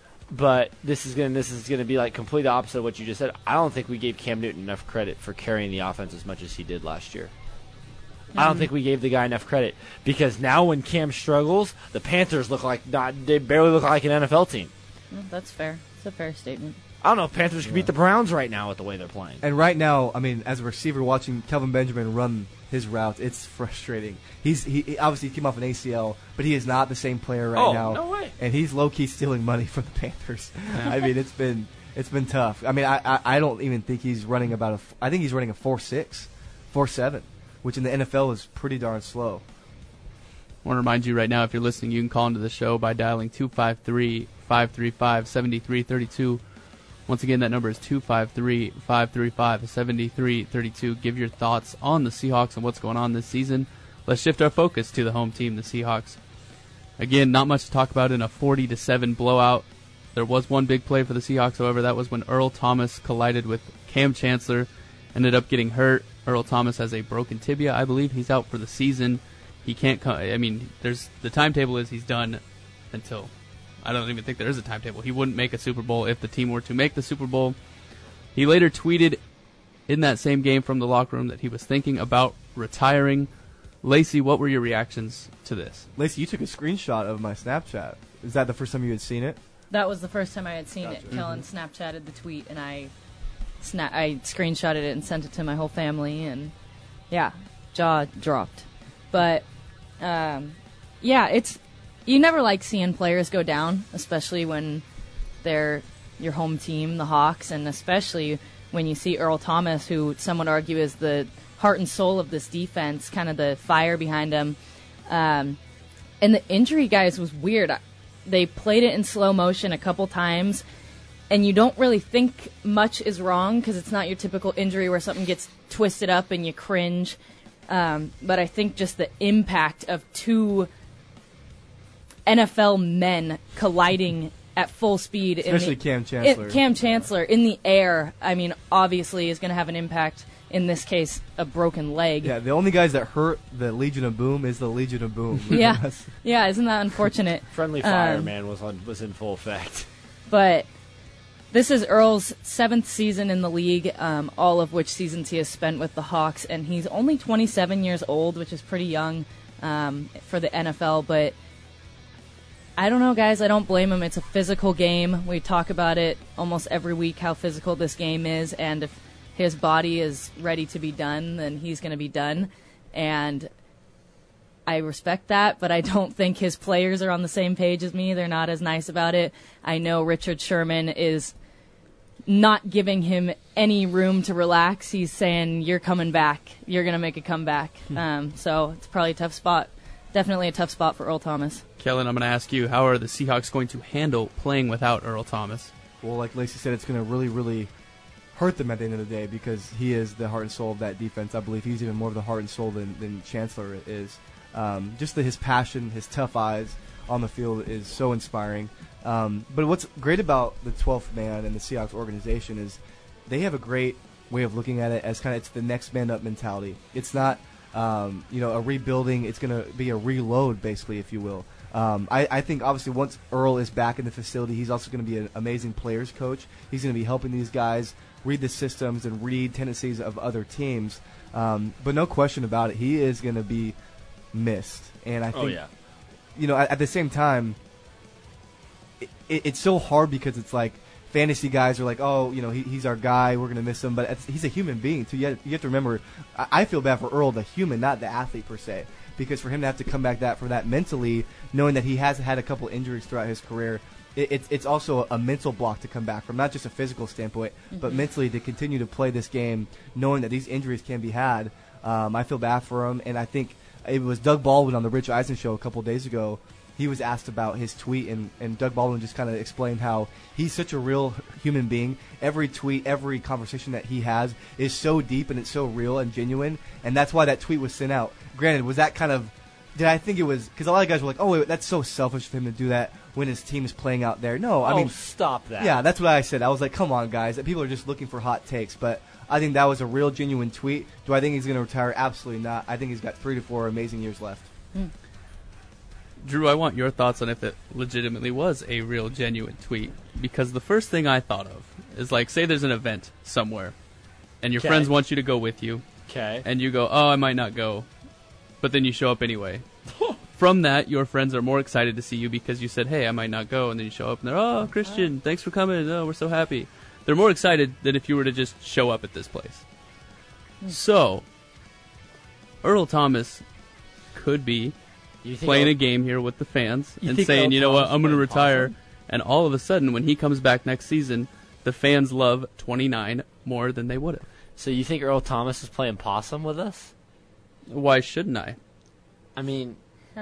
But this is going to be like complete opposite of what you just said. I don't think we gave Cam Newton enough credit for carrying the offense as much as he did last year. I don't think we gave the guy enough credit because now when Cam struggles, the Panthers they barely look like an NFL team. That's fair. It's a fair statement. I don't know if Panthers can beat the Browns right now with the way they're playing. And right now, I mean, as a receiver watching Kelvin Benjamin run his routes, it's frustrating. He obviously came off an ACL, but he is not the same player right now. No way. And he's low-key stealing money from the Panthers. Yeah. I mean, it's been tough. I mean, I don't even think he's running I think he's running a 4.6, 4.7, which in the NFL is pretty darn slow. I want to remind you right now, if you're listening, you can call into the show by dialing 253-535-7332. Once again, that number is 253-535-7332. Give your thoughts on the Seahawks and what's going on this season. Let's shift our focus to the home team, the Seahawks. Again, not much to talk about in a 40-7 blowout. There was one big play for the Seahawks, however. That was when Earl Thomas collided with Cam Chancellor, ended up getting hurt. Earl Thomas has a broken tibia. I believe he's out for the season. He can't come. I mean, the timetable is he's done until... I don't even think there is a timetable. He wouldn't make a Super Bowl if the team were to make the Super Bowl. He later tweeted in that same game from the locker room that he was thinking about retiring. Lacey, what were your reactions to this? Lacey, you took a screenshot of my Snapchat. Is that the first time you had seen it? That was the first time I had seen it. Kellen Snapchatted the tweet, and I screenshotted it and sent it to my whole family, and yeah, jaw dropped. But yeah, it's... You never like seeing players go down, especially when they're your home team, the Hawks, and especially when you see Earl Thomas, who some would argue is the heart and soul of this defense, kind of the fire behind him. And the injury, guys, was weird. They played it in slow motion a couple times, and you don't really think much is wrong because it's not your typical injury where something gets twisted up and you cringe. But I think just the impact of two NFL men colliding at full speed, especially Cam Chancellor. Cam Chancellor in the air, I mean, obviously is going to have an impact. In this case, a broken leg. Yeah, the only guys that hurt the Legion of Boom is the Legion of Boom. Yeah, yeah, isn't that unfortunate? Friendly Fire, man, was in full effect. But this is Earl's 7th season in the league, all of which seasons he has spent with the Hawks, and he's only 27 years old, which is pretty young for the NFL, but I don't know, guys. I don't blame him. It's a physical game. We talk about it almost every week, how physical this game is, and if his body is ready to be done, then he's going to be done. And I respect that, but I don't think his players are on the same page as me. They're not as nice about it. I know Richard Sherman is not giving him any room to relax. He's saying, you're coming back. You're going to make a comeback. So it's probably a tough spot. Definitely a tough spot for Earl Thomas. Kellen, I'm going to ask you, how are the Seahawks going to handle playing without Earl Thomas? Well, like Lacey said, it's going to really, really hurt them at the end of the day because he is the heart and soul of that defense. I believe he's even more of the heart and soul than Chancellor is. Just his passion, his tough eyes on the field is so inspiring. But what's great about the 12th man and the Seahawks organization is they have a great way of looking at it as kind of it's the next man up mentality. It's not a rebuilding. It's going to be a reload, basically, if you will. I think, obviously, once Earl is back in the facility, he's also going to be an amazing players coach. He's going to be helping these guys read the systems and read tendencies of other teams. But no question about it, he is going to be missed. And I think, at the same time, it's so hard because it's like fantasy guys are like, he's our guy, we're going to miss him. But he's a human being, too. You have to remember, I feel bad for Earl, the human, not the athlete per se. Because for him to have to come back from that mentally, knowing that he has had a couple injuries throughout his career, it's also a mental block to come back from, not just a physical standpoint, but mentally to continue to play this game, knowing that these injuries can be had. I feel bad for him, and I think it was Doug Baldwin on the Rich Eisen show a couple of days ago. He was asked about his tweet, and Doug Baldwin just kind of explained how he's such a real human being. Every tweet, every conversation that he has is so deep and it's so real and genuine, and that's why that tweet was sent out. Granted, was that kind of... Did I think it was... Because a lot of guys were like, wait, that's so selfish for him to do that when his team is playing out there. No, I mean... stop that. Yeah, that's what I said. I was like, come on, guys. People are just looking for hot takes, but I think that was a real, genuine tweet. Do I think he's going to retire? Absolutely not. I think he's got 3 to 4 amazing years left. Drew, I want your thoughts on if it legitimately was a real, genuine tweet. Because the first thing I thought of is, like, say there's an event somewhere, and your friends want you to go with you. Okay. And you go, I might not go. But then you show up anyway. From that, your friends are more excited to see you because you said, hey, I might not go. And then you show up and they're, Christian, thanks for coming. Oh, we're so happy. They're more excited than if you were to just show up at this place. So, Earl Thomas could be playing a game here with the fans and saying, you know what, I'm going to retire. Possum? And all of a sudden, when he comes back next season, the fans love 29 more than they would have. So you think Earl Thomas is playing possum with us? Why shouldn't I? I mean,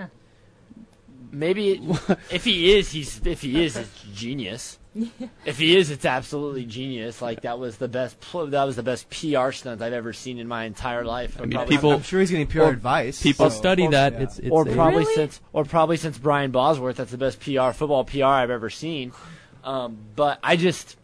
maybe if he is, it's genius. If he is, it's absolutely genius. Like that was the best PR stunt I've ever seen in my entire life. I mean, I'm sure he's getting PR advice. People study that. Yeah. It's probably since Brian Bosworth. That's the best football PR I've ever seen. But I just.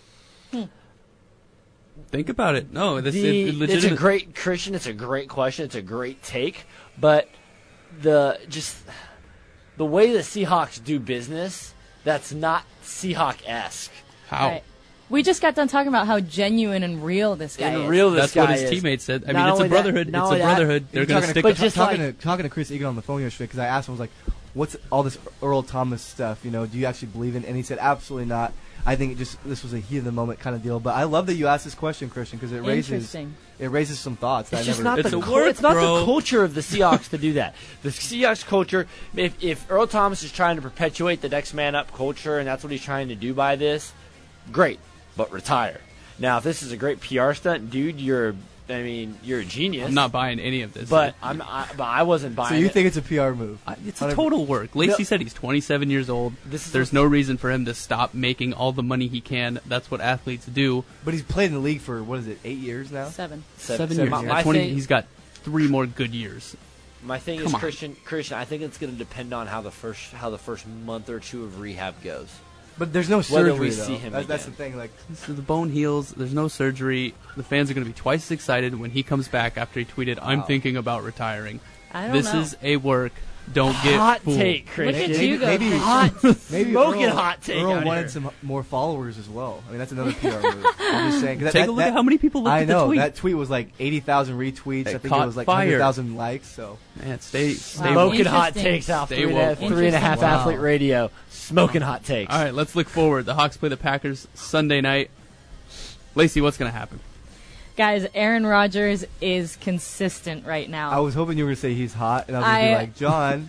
Think about it. No, it's a great Christian. It's a great question. It's a great take. But the way the Seahawks do business, that's not Seahawk-esque. How? Right. We just got done talking about how genuine and real this guy is. That's what his teammates said. I mean, it's a brotherhood. It's a brotherhood. They're going to stick. Talking to Chris Egan on the phone yesterday because I asked him, I was like, "What's all this Earl Thomas stuff? You know, do you actually believe in?" And he said, "Absolutely not. I think this was a heat of the moment kind of deal." But I love that you asked this question, Christian, because it raises some thoughts. It's just not the culture of the Seahawks to do that. The Seahawks culture, if Earl Thomas is trying to perpetuate the next man up culture, and that's what he's trying to do by this, great, but retire. Now, if this is a great PR stunt, dude, you're a genius. I'm not buying any of this. But I wasn't buying it. So you think it's a PR move? It's a total work. Lacey said he's 27 years old. There's no reason for him to stop making all the money he can. That's what athletes do. But he's played in the league for, 8 years now? 7. 7 years. He's got 3 more good years. My thing Come is, on. Christian, I think it's going to depend on how the first month or two of rehab goes. But there's no Whether surgery, we though. see him That's the again. thing. Like, So the bone heals. There's no surgery. The fans are going to be twice as excited when he comes back after he tweeted, "I'm thinking about retiring." I don't This know. is a work. Don't get Hot fooled. take, Christian. Look at you go, maybe Christian. maybe Smoking Earl, hot take Earl out wanted here. some more followers as well. I mean, that's another PR move. I'm just saying. 'Cause Take a look at how many people looked I at the know tweet. that tweet was like 80,000 retweets. It I think caught it was like fire. 100,000 likes. So Man, stay Smoking hot Interesting. takes out Stay 3.5 woke. 3.5 Wow. athlete radio. Smoking hot takes. All right, let's look forward. The Hawks play the Packers Sunday night. Lacey, what's going to happen? Guys, Aaron Rodgers is consistent right now. I was hoping you were going to say he's hot, and I was going to be like, John.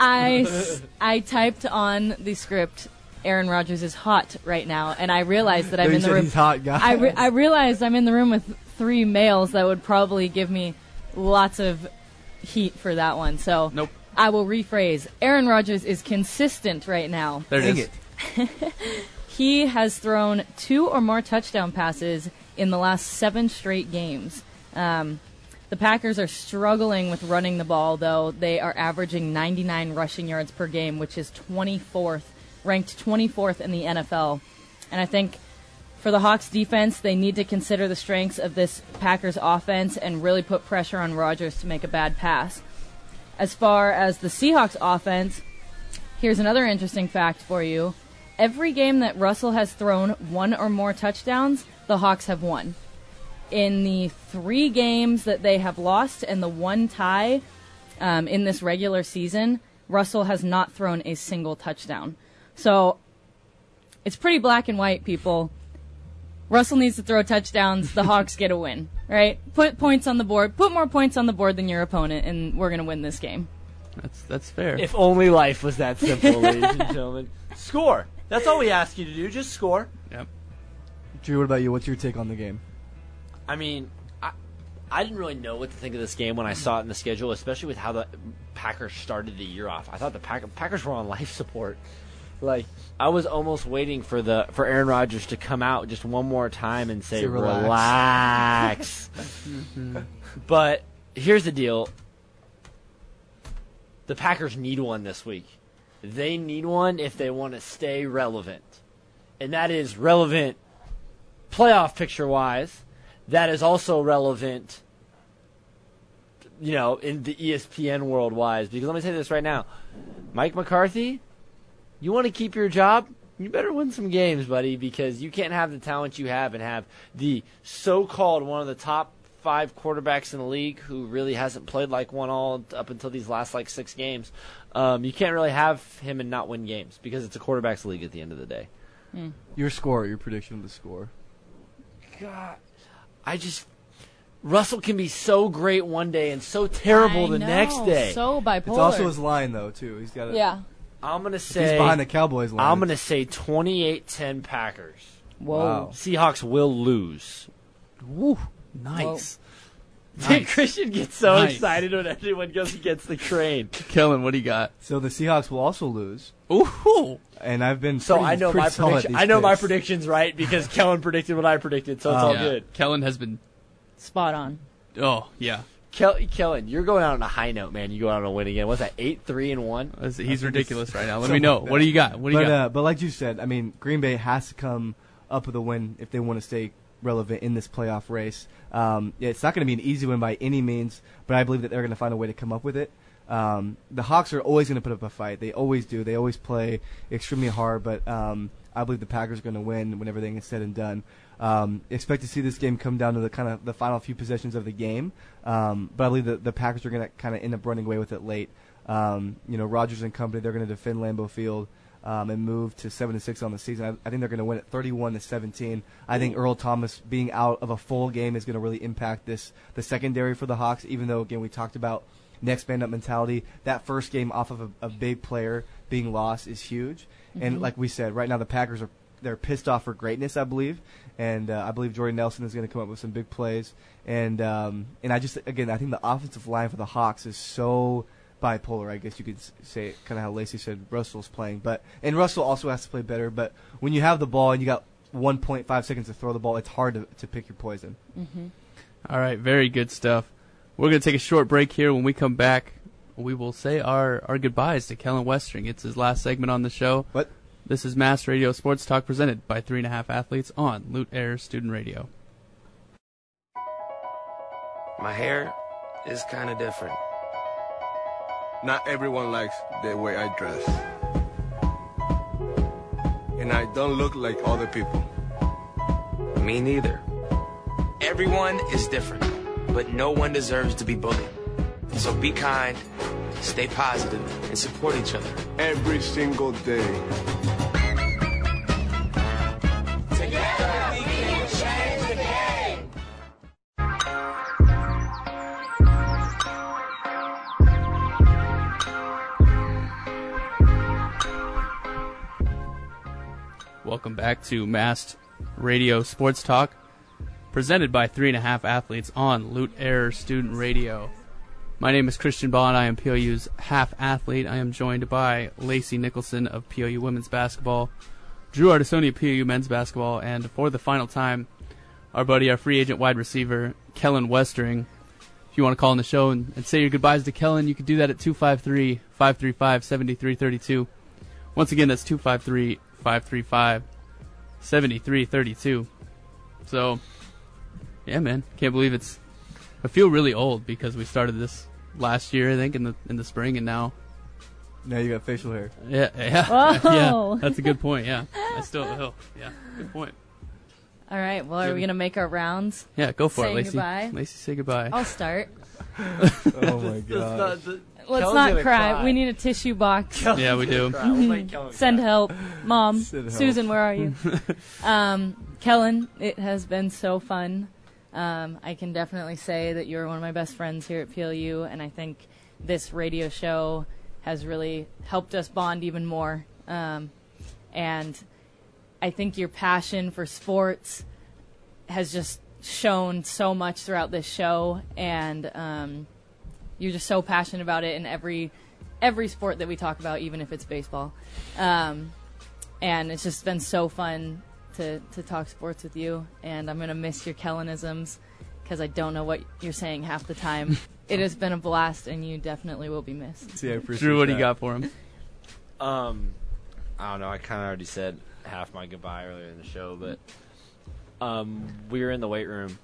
I typed on the script, Aaron Rodgers is hot right now, and I realized that I'm You in the said room. he's hot, guys. I realized I'm in the room with 3 males that would probably give me lots of heat for that one. So Nope. I will rephrase. Aaron Rodgers is consistent right now. There it Dang is. it. He has thrown 2 or more touchdown passes in the last 7 straight games. The Packers are struggling with running the ball, though. They are averaging 99 rushing yards per game, which is ranked 24th in the NFL. And I think for the Hawks defense, they need to consider the strengths of this Packers offense and really put pressure on Rodgers to make a bad pass. As far as the Seahawks offense, here's another interesting fact for you. Every game that Russell has thrown 1 or more touchdowns, the Hawks have won. In the 3 games that they have lost and the 1 tie in this regular season, Russell has not thrown a single touchdown. So it's pretty black and white, people. Russell needs to throw touchdowns. The Hawks get a win, right? Put points on the board. Put more points on the board than your opponent, and we're going to win this game. That's fair. If only life was that simple, ladies and gentlemen. Score. That's all we ask you to do. Just score. Yep. Drew, what about you? What's your take on the game? I mean, I didn't really know what to think of this game when I saw it in the schedule, especially with how the Packers started the year off. I thought the Packers were on life support. Like, I was almost waiting for Aaron Rodgers to come out just one more time and say, relax. But here's the deal. The Packers need one this week. They need one if they want to stay relevant. And that is relevant playoff picture-wise. That is also relevant, in the ESPN world-wise. Because let me say this right now. Mike McCarthy, you want to keep your job? You better win some games, buddy, because you can't have the talent you have and have the so-called one of the top 5 quarterbacks in the league who really hasn't played like one all up until these last 6 games. You can't really have him and not win games because it's a quarterback's league at the end of the day. Your prediction of the score. God, Russell can be so great one day and so terrible the next day. So bipolar. It's also his line, though, too. He's got. Yeah. I'm gonna say he's behind the Cowboys line. I'm gonna say 28-10 Packers. Whoa. Wow. Seahawks will lose. Woo. Nice. Nice. Christian gets so Nice. excited when everyone goes against the train. Kellen, what do you got? So the Seahawks will also lose. Ooh. And I've been So pretty, I know pretty my solid prediction. at these I know my picks. prediction's right because Kellen predicted what I predicted, so it's all Yeah. good. Kellen has been. Spot on. Oh yeah. Kellen, you're going out on a high note, man. You go out on a win again. What's that? 8-3-1. He's ridiculous right now. Let me know. What do you got? What do you got? But like you said, I mean, Green Bay has to come up with a win if they want to stay relevant in this playoff race. It's not going to be an easy win by any means, but I believe that they're going to find a way to come up with it. The Hawks are always going to put up a fight. They always do. They always play extremely hard, but I believe the Packers are going to win when everything is said and done. Expect to see this game come down to the final few possessions of the game, but I believe that the Packers are going to kind of end up running away with it late. Rodgers and company, they're going to defend Lambeau Field and move to 7-6 on the season. I think they're going to win it 31-17. I think Earl Thomas being out of a full game is going to really impact the secondary for the Hawks. Even though again we talked about next man up mentality, that first game off of a big player being lost is huge. And like we said, right now the Packers they're pissed off for greatness, I believe, and I believe Jordy Nelson is going to come up with some big plays. And I think the offensive line for the Hawks is so bipolar, I guess you could say, kind of how Lacey said Russell's playing. And Russell also has to play better. But when you have the ball and you got 1.5 seconds to throw the ball, it's hard to pick your poison. Mm-hmm. All right, very good stuff. We're going to take a short break here. When we come back, we will say our goodbyes to Kellen Westring. It's his last segment on the show. What? This is Mass Radio Sports Talk presented by 3.5 Athletes on Loot Air Student Radio. My hair is kind of different. Not everyone likes the way I dress. And I don't look like other people. Me neither. Everyone is different, but no one deserves to be bullied. So be kind, stay positive, and support each other. Every single day. Together we can change the game. Welcome back to Mass Radio Sports Talk, presented by 3.5 Athletes on Loot Air Student Radio. My name is Christian Bond. I am POU's half athlete. I am joined by Lacey Nicholson of POU Women's Basketball, Drew Artisoni of POU Men's Basketball, and for the final time, our buddy, our free agent wide receiver, Kellen Westring. If you want to call in the show and say your goodbyes to Kellen, you can do that at 253-535-7332. Once again, that's 253-535-7332. So, yeah, man, can't believe I feel really old because we started this last year, I think, in the spring, and now you got facial hair. Yeah, Whoa. yeah. That's a good point. Yeah, I still yeah, good point. All right. Well, are we gonna make our rounds? Yeah, go for it, Saying Lacey. Goodbye? Lacey, say goodbye. I'll start. Oh my god. Let's not cry. We need a tissue box. Yeah, we do. Send help, Mom. Send help. Susan, where are you? Kellen, it has been so fun. I can definitely say that you're one of my best friends here at PLU, and I think this radio show has really helped us bond even more. And I think your passion for sports has just shown so much throughout this show, and you're just so passionate about it in every sport that we talk about, even if it's baseball. And it's just been so fun to talk sports with you, and I'm going to miss your Kellenisms because I don't know what you're saying half the time. It has been a blast, and you definitely will be missed. See, I appreciate Drew, what that. do you got for him? I don't know. I kind of already said half my goodbye earlier in the show, but we were in the weight room.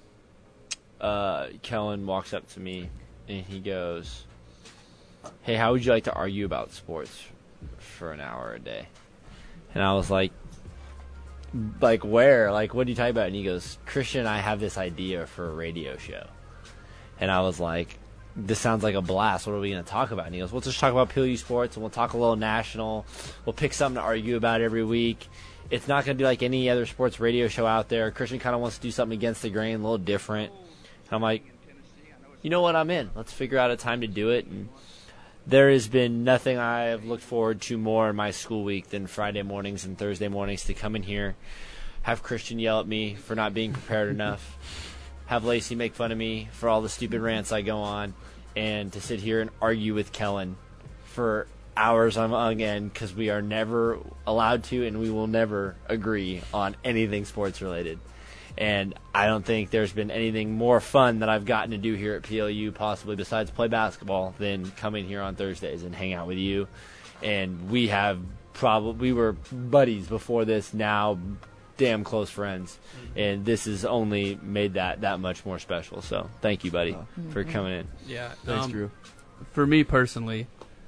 Kellen walks up to me, and he goes, "Hey, how would you like to argue about sports for an hour a day?" And I was like, where? Like, what are you talking about? And he goes, "Christian and I have this idea for a radio show." And I was like, this sounds like a blast. What are we going to talk about? And he goes, "We'll just talk about PLU sports, and we'll talk a little national. We'll pick something to argue about every week. It's not going to be like any other sports radio show out there. Christian kind of wants to do something against the grain, a little different." And I'm like, you know what? I'm in. Let's figure out a time to do it. And there has been nothing I have looked forward to more in my school week than Friday mornings and Thursday mornings to come in here, have Christian yell at me for not being prepared enough, have Lacey make fun of me for all the stupid rants I go on, and to sit here and argue with Kellen for hours on end, because we are never allowed to, and we will never agree on anything sports related. And I don't think there's been anything more fun that I've gotten to do here at PLU, possibly besides play basketball, than coming here on Thursdays and hang out with you. And we were buddies before this, now damn close friends. And this has only made that much more special. So thank you, buddy, for coming in. Yeah. Thanks, Drew. For me personally,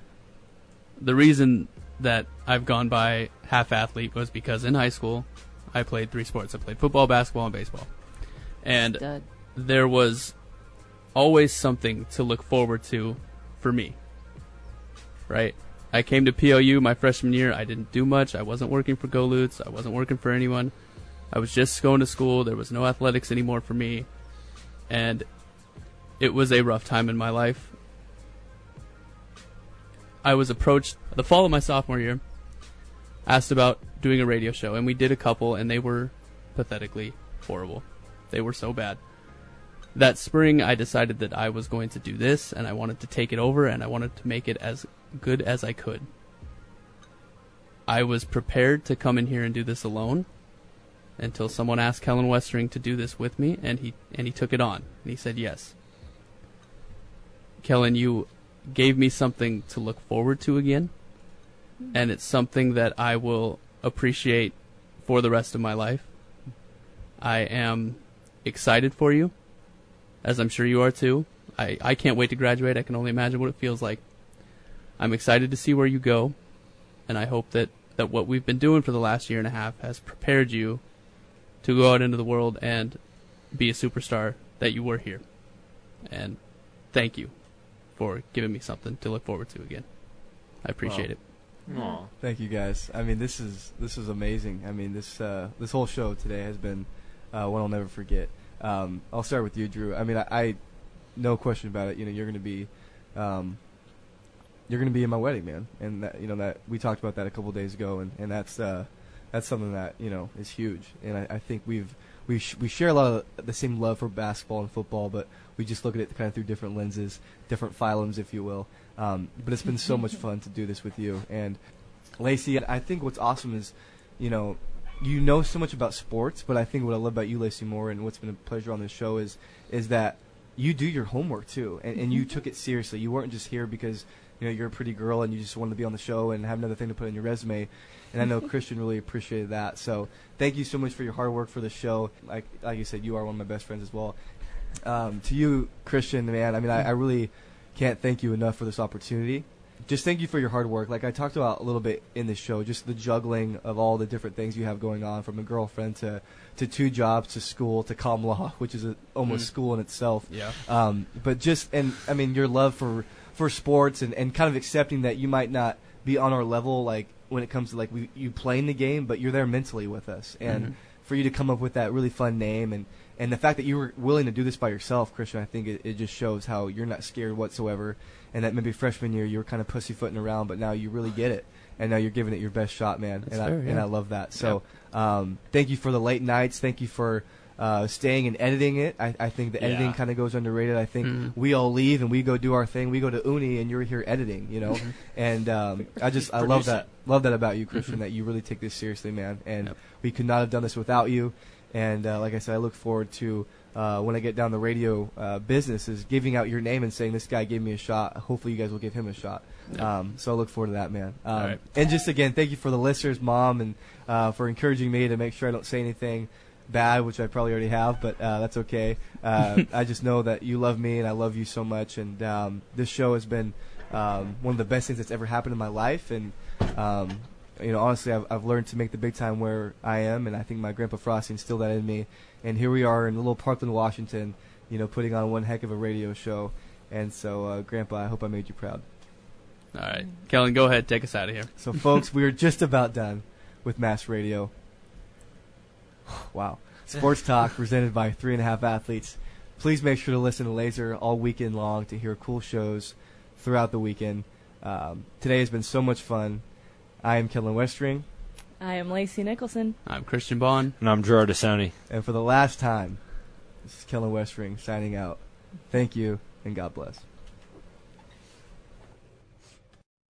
the reason that I've gone by half athlete was because in high school, I played 3 sports. I played football, basketball, and baseball. And Stud. there was always something to look forward to for me. Right? I came to PLU my freshman year. I didn't do much. I wasn't working for GoLutz. I wasn't working for anyone. I was just going to school. There was no athletics anymore for me. And it was a rough time in my life. I was approached the fall of my sophomore year, asked about doing a radio show, and we did a couple, and they were pathetically horrible. They were so bad. That spring, I decided that I was going to do this, and I wanted to take it over, and I wanted to make it as good as I could. I was prepared to come in here and do this alone until someone asked Kellen Westring to do this with me, and he took it on, and he said yes. Kellen, you gave me something to look forward to again, and it's something that I will appreciate for the rest of my life. I am excited for you, as I'm sure you are too. I can't wait to graduate. I can only imagine what it feels like. I'm excited to see where you go, and I hope that what we've been doing for the last year and a half has prepared you to go out into the world and be a superstar that you were here. And thank you for giving me something to look forward to again. I appreciate it. Aww. Thank you, guys. I mean, this is amazing. I mean, this whole show today has been one I'll never forget. I'll start with you, Drew. I mean, I no question about it. You know, you're going to be in my wedding, man. And that, you know, that we talked about that a couple of days ago, and that's something that, you know, is huge. And I think we share a lot of the same love for basketball and football, but we just look at it kind of through different lenses, different phylums, if you will. But it's been so much fun to do this with you. And Lacey, I think what's awesome is, you know so much about sports, but I think what I love about you, Lacey Moore, and what's been a pleasure on this show is that you do your homework too, and you took it seriously. You weren't just here because, you know, you're a pretty girl and you just wanted to be on the show and have another thing to put in your resume. And I know Christian really appreciated that. So thank you so much for your hard work for the show. Like you said, you are one of my best friends as well. To you, Christian, man, I mean, I really can't thank you enough for this opportunity. Just thank you for your hard work. Like I talked about a little bit in this show, just the juggling of all the different things you have going on, from a girlfriend to 2 jobs to school to comm law, which is almost school in itself. Yeah. But just, and I mean, your love for sports and kind of accepting that you might not be on our level, like when it comes to like you playing the game, but you're there mentally with us. And for you to come up with that really fun name and the fact that you were willing to do this by yourself, Christian, I think it just shows how you're not scared whatsoever. And that maybe freshman year you were kind of pussyfooting around, but now you really get it. And now you're giving it your best shot, man. And I love that. So thank you for the late nights. Thank you for staying and editing it. I think the editing kind of goes underrated. I think we all leave and we go do our thing. We go to Uni and you're here editing, you know. And I love that about you, Christian, that you really take this seriously, man. And we could not have done this without you. And like I said, I look forward to when I get down the radio business is giving out your name and saying this guy gave me a shot. Hopefully you guys will give him a shot. So I look forward to that, man. Right. And just again, thank you for the listeners, Mom, and for encouraging me to make sure I don't say anything bad, which I probably already have, but that's okay. I just know that you love me and I love you so much. And this show has been one of the best things that's ever happened in my life. And you know, honestly, I've learned to make the big time where I am, and I think my Grandpa Frosty instilled that in me. And here we are in little Parkland, Washington, you know, putting on one heck of a radio show. And so, Grandpa, I hope I made you proud. All right. Kellen, go ahead. Take us out of here. So, folks, we are just about done with Mass Radio. Wow. Sports Talk presented by 3.5 Athletes. Please make sure to listen to Laser all weekend long to hear cool shows throughout the weekend. Today has been so much fun. I am Kellen Westring. I am Lacey Nicholson. I'm Christian Bond. And I'm Gerard Asoni. And for the last time, this is Kellen Westring signing out. Thank you, and God bless.